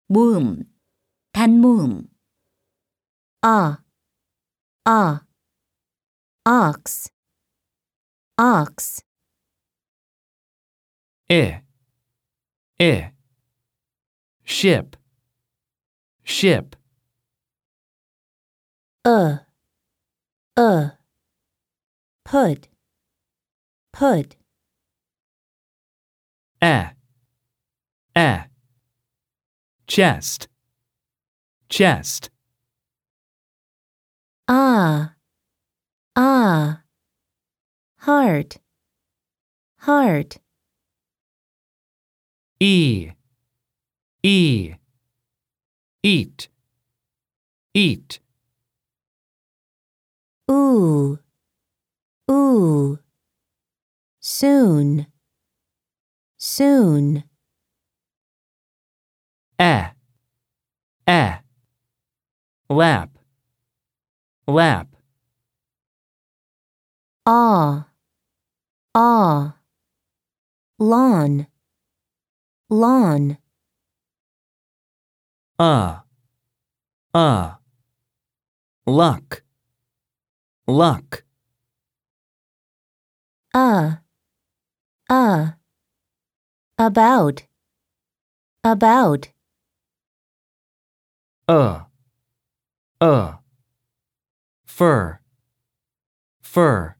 womb, 단 모음. ox, ox. ship, ship. put, chest, chest. heart, eat, eat. ooh, soon, lap, aw, lawn, luck, about, fur,